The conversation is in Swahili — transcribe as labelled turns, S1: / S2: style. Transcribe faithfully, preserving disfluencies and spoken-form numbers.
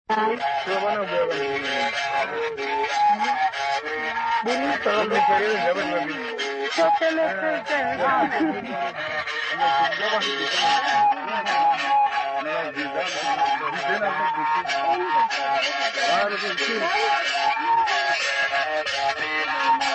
S1: Shobana Baba. Bunu sağ mı kere zaman var. Çok teşekkür ederim.